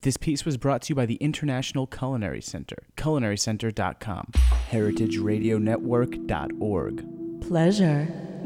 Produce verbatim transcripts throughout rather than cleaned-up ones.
This piece was brought to you by the International Culinary Center, culinary center dot com, heritage radio network dot org. Pleasure.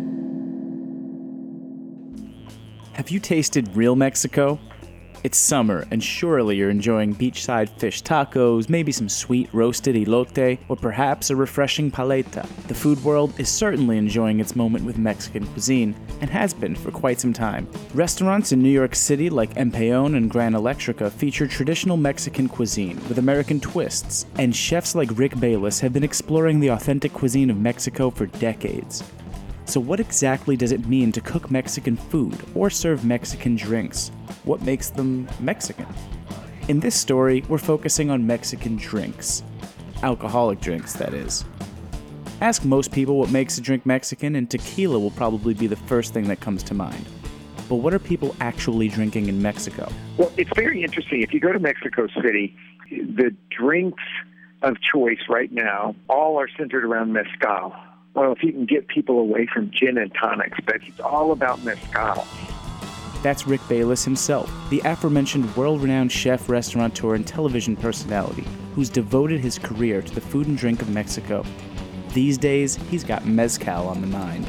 Have you tasted real Mexico? It's summer, and surely you're enjoying beachside fish tacos, maybe some sweet roasted elote, or perhaps a refreshing paleta. The food world is certainly enjoying its moment with Mexican cuisine, and has been for quite some time. Restaurants in New York City like Empeon and Gran Electrica feature traditional Mexican cuisine with American twists, and chefs like Rick Bayless have been exploring the authentic cuisine of Mexico for decades. So what exactly does it mean to cook Mexican food or serve Mexican drinks? What makes them Mexican? In this story, we're focusing on Mexican drinks. Alcoholic drinks, that is. Ask most people what makes a drink Mexican, and tequila will probably be the first thing that comes to mind. But what are people actually drinking in Mexico? Well, it's very interesting. If you go to Mexico City, the drinks of choice right now all are centered around mezcal. Well, if you can get people away from gin and tonics, but it's all about mezcal. That's Rick Bayless himself, the aforementioned world-renowned chef, restaurateur, and television personality who's devoted his career to the food and drink of Mexico. These days, he's got mezcal on the mind.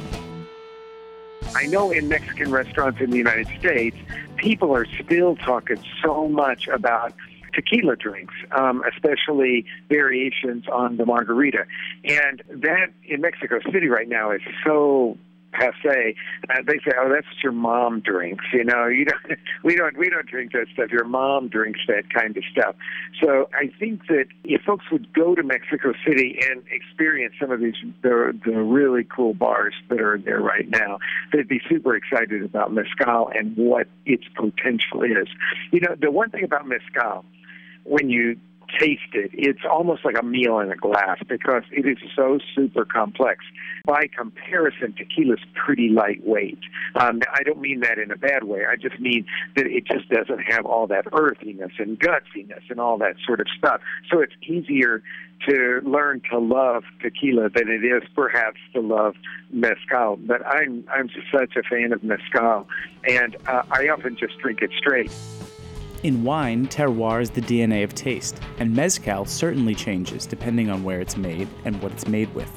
I know in Mexican restaurants in the United States, people are still talking so much about tequila drinks, um, especially variations on the margarita. And that in Mexico City right now is so passe. Uh, they say, "Oh, that's what your mom drinks." You know, you don't. We don't. We don't drink that stuff. Your mom drinks that kind of stuff. So I think that if folks would go to Mexico City and experience some of these the the really cool bars that are there right now, they'd be super excited about mezcal and what its potential is. You know, the one thing about mezcal, when you taste it, it's almost like a meal in a glass because it is so super complex. By comparison, tequila's pretty lightweight. Um, I don't mean that in a bad way. I just mean that it just doesn't have all that earthiness and gutsiness and all that sort of stuff. So it's easier to learn to love tequila than it is perhaps to love mezcal. But I'm I'm just such a fan of mezcal, and uh, I often just drink it straight. In wine, terroir is the D N A of taste, and mezcal certainly changes depending on where it's made and what it's made with.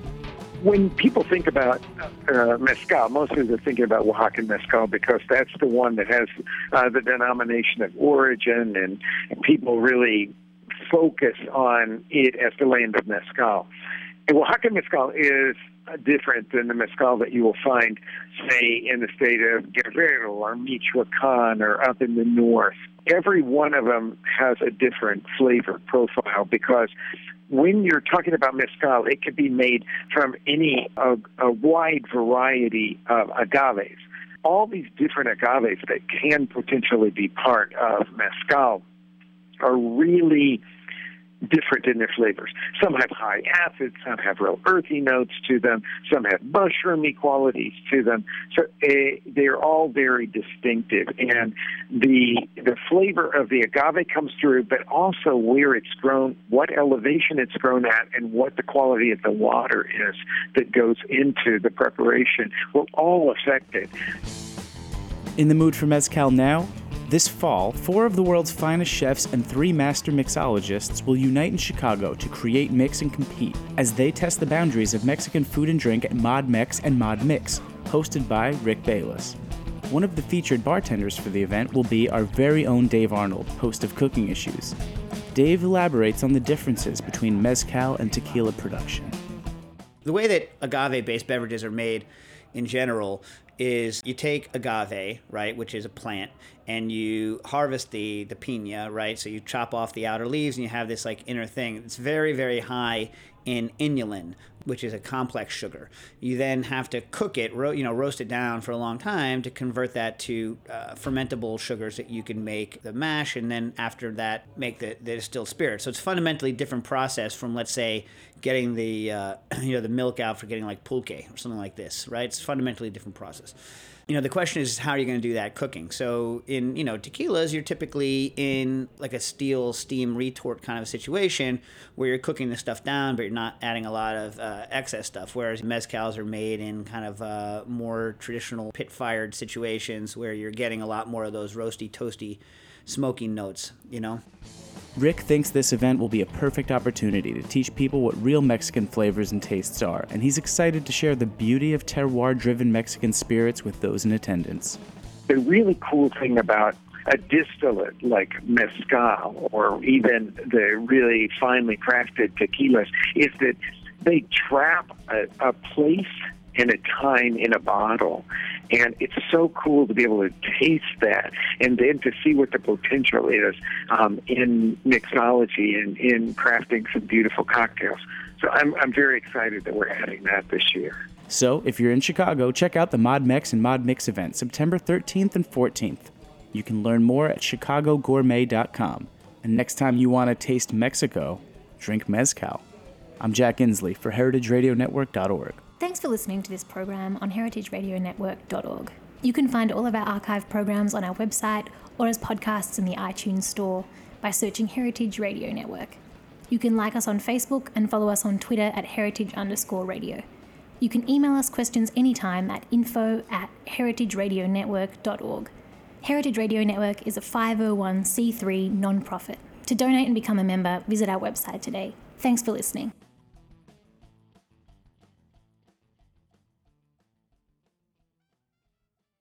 When people think about uh, mezcal, mostly they're thinking about Oaxacan mezcal because that's the one that has uh, the denomination of origin, and, and people really focus on it as the land of mezcal. And Oaxacan mezcal is different than the mezcal that you will find, say, in the state of Guerrero or Michoacan or up in the north. Every one of them has a different flavor profile because when you're talking about mezcal, it can be made from any uh, a wide variety of agaves. All these different agaves that can potentially be part of mezcal are really different in their flavors. Some have high acid, some have real earthy notes to them, some have mushroomy qualities to them. So uh, they're all very distinctive. And the the flavor of the agave comes through, but also where it's grown, what elevation it's grown at, and what the quality of the water is that goes into the preparation will all affect it. In the mood for mezcal now? This fall, four of the world's finest chefs and three master mixologists will unite in Chicago to create, mix, and compete as they test the boundaries of Mexican food and drink at ModMex and ModMix, hosted by Rick Bayless. One of the featured bartenders for the event will be our very own Dave Arnold, host of Cooking Issues. Dave elaborates on the differences between mezcal and tequila production. The way that agave-based beverages are made in general is you take agave, right, which is a plant, and you harvest the, the piña, right? So you chop off the outer leaves and you have this like inner thing. It's very, very high in inulin, which is a complex sugar. You then have to cook it, ro- you know, roast it down for a long time to convert that to uh, fermentable sugars that you can make the mash, and then after that make the, the distilled spirit. So it's fundamentally different process from, let's say, getting the uh, you know the milk out for getting like pulque or something like this, right? It's fundamentally a different process. You know, the question is how are you going to do that cooking? So in, you know, tequilas, you're typically in like a steel steam retort kind of a situation where you're cooking the stuff down, but you're not adding a lot of uh, excess stuff. Whereas mezcals are made in kind of uh, more traditional pit-fired situations where you're getting a lot more of those roasty, toasty smoking notes, you know? Rick thinks this event will be a perfect opportunity to teach people what real Mexican flavors and tastes are, and he's excited to share the beauty of terroir-driven Mexican spirits with those in attendance. The really cool thing about a distillate like mezcal or even the really finely crafted tequilas is that they trap a, a place and a time in a bottle. And it's so cool to be able to taste that and then to see what the potential is um, in mixology and in crafting some beautiful cocktails. So I'm, I'm very excited that we're adding that this year. So if you're in Chicago, check out the ModMex and ModMix event September thirteenth and fourteenth. You can learn more at chicago gourmet dot com. And next time you want to taste Mexico, drink mezcal. I'm Jack Inslee for heritage radio network dot org. Thanks for listening to this program on heritage radio network dot org. You can find all of our archive programs on our website or as podcasts in the iTunes store by searching Heritage Radio Network. You can like us on Facebook and follow us on Twitter at heritage underscore radio. You can email us questions anytime at info at heritage radio network dot org. Heritage Radio Network is a five oh one c three non-profit. To donate and become a member, visit our website today. Thanks for listening.